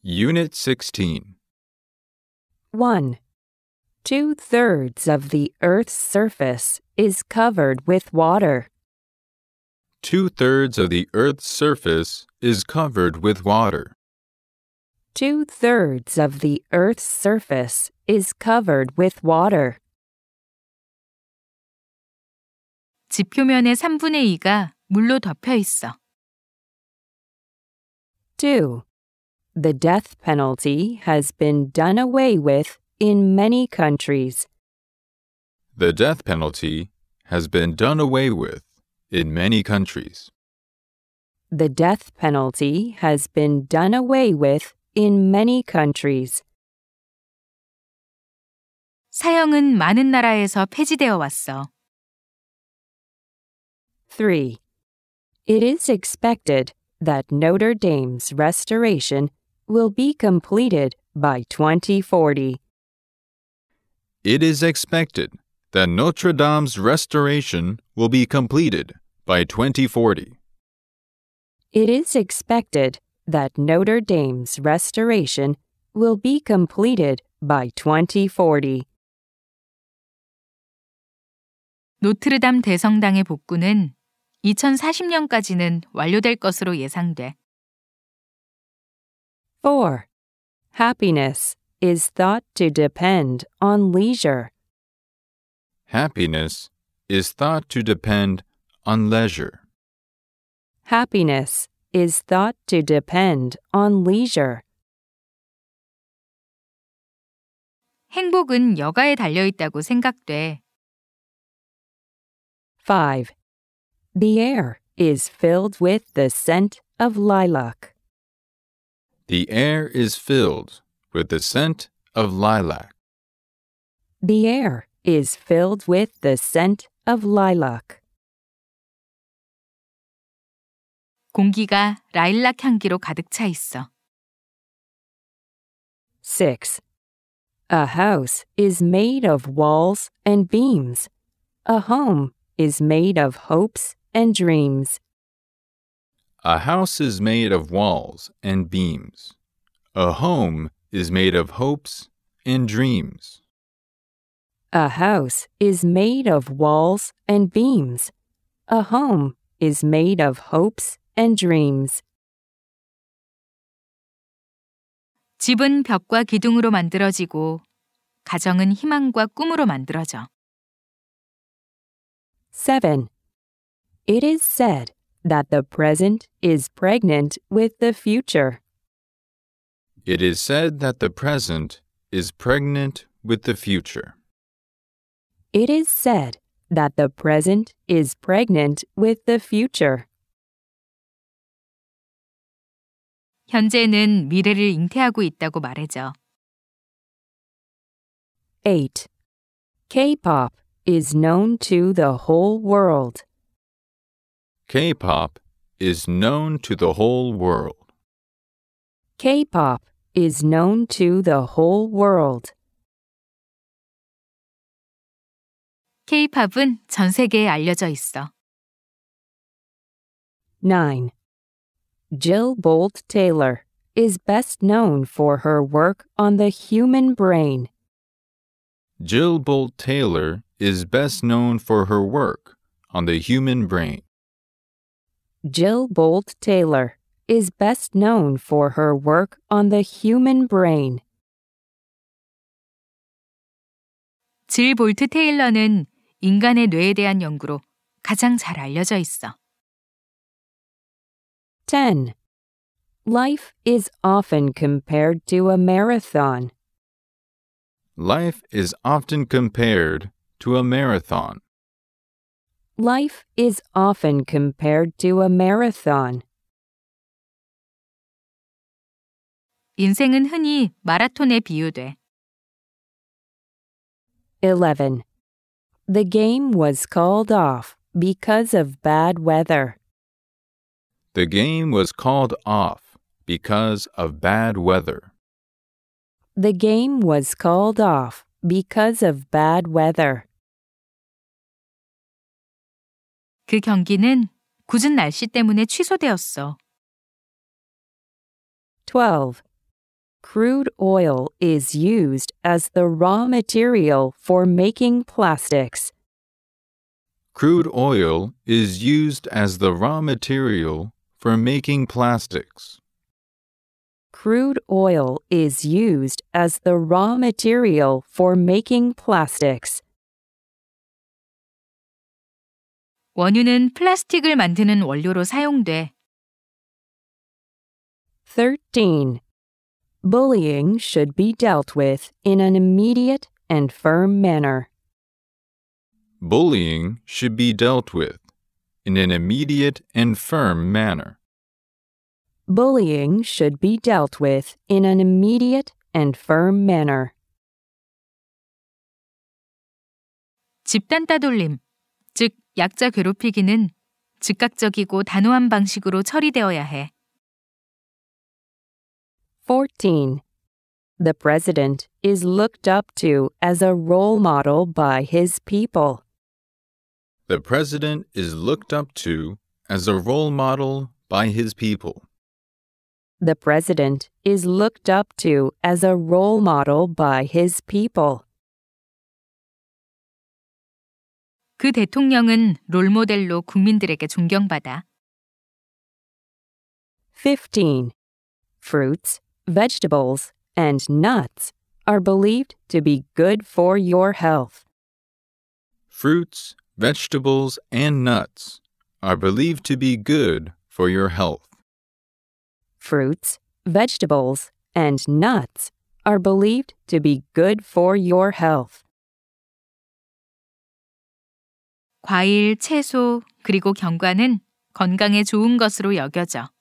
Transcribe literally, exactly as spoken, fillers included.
Unit sixteen. one. Two-thirds of the Earth's surface is covered with water. Two-thirds of the Earth's surface is covered with water. Two-thirds of the Earth's surface is covered with water. 지표면의 삼분의 이가 물로 덮여 있어. two. The death penalty has been done away with in many countries. The death penalty has been done away with in many countries. The death penalty has been done away with in many countries. 사형은 많은 나라에서 폐지되어 왔어. three. It is expected that Notre Dame's restoration will be completed by twenty forty. It is expected that Notre Dame's restoration will be completed by twenty forty. It is expected that Notre Dame's restoration will be completed by twenty forty. 노트르담 대성당의 복구는 이천사십 년까지는 완료될 것으로 예상돼. four. Happiness is thought to depend on leisure. Happiness is thought to depend on leisure. Happiness is thought to depend on leisure. 행복은 여가에 달려 있다고 생각돼. five. The air is filled with the scent of lilac. The air is filled with the scent of lilac. The air is filled with the scent of lilac. 공기가 라일락 향기로 가득 차 있어. six. A house is made of walls and beams. A home is made of hopes and dreams. A house is made of walls and beams. A home is made of hopes and dreams. A house is made of walls and beams. A home is made of hopes and dreams. 집은 벽과 기둥으로 만들어지고 가정은 희망과 꿈으로 만들어져. seven. It is said that the present is pregnant with the future. It is said that the present is pregnant with the future. It is said that the present is pregnant with the future. 현재는 미래를 잉태하고 있다고 말해줘. eight. K-pop is known to the whole world. K-pop is known to the whole world. K-pop is known to the whole world. K-팝은 전 세계에 알려져 있어. nine. Jill Bolt Taylor is best known for her work on the human brain. Jill Bolt Taylor is best known for her work on the human brain. Jill Bolt Taylor is best known for her work on the human brain. 질 볼트 테일러는 인간의 뇌에 대한 연구로 가장 잘 알려져 있어. ten. Life is often compared to a marathon. Life is often compared to a marathon. Life is often compared to a marathon. 인생은 흔히 마라톤에 비유돼. eleven. The game was called off because of bad weather. The game was called off because of bad weather. The game was called off because of bad weather. 그 경기는 궂은 날씨 때문에 취소되었어. twelve. Crude oil is used as the raw material for making plastics. Crude oil is used as the raw material for making plastics. Crude oil is used as the raw material for making plastics. 원유는 플라스틱을 만드는 원료로 사용돼. thirteen. Bullying should be dealt with in an immediate and firm manner. Bullying should be dealt with in an immediate and firm manner. Bullying should be dealt with in an immediate and firm manner. 집단 따돌림, 즉 약자 괴롭히기는 즉각적이고 단호한 방식으로 처리되어야 해. fourteen. The president is looked up to as a role model by his people. The president is looked up to as a role model by his people. The president is looked up to as a role model by his people. 그 대통령은 롤모델로 국민들에게 존경받아. fifteen. Fruits, vegetables, and nuts are believed to be good for your health. Fruits, vegetables, and nuts are believed to be good for your health. Fruits, vegetables, and nuts are believed to be good for your health. 과일, 채소, 그리고 견과는 건강에 좋은 것으로 여겨져.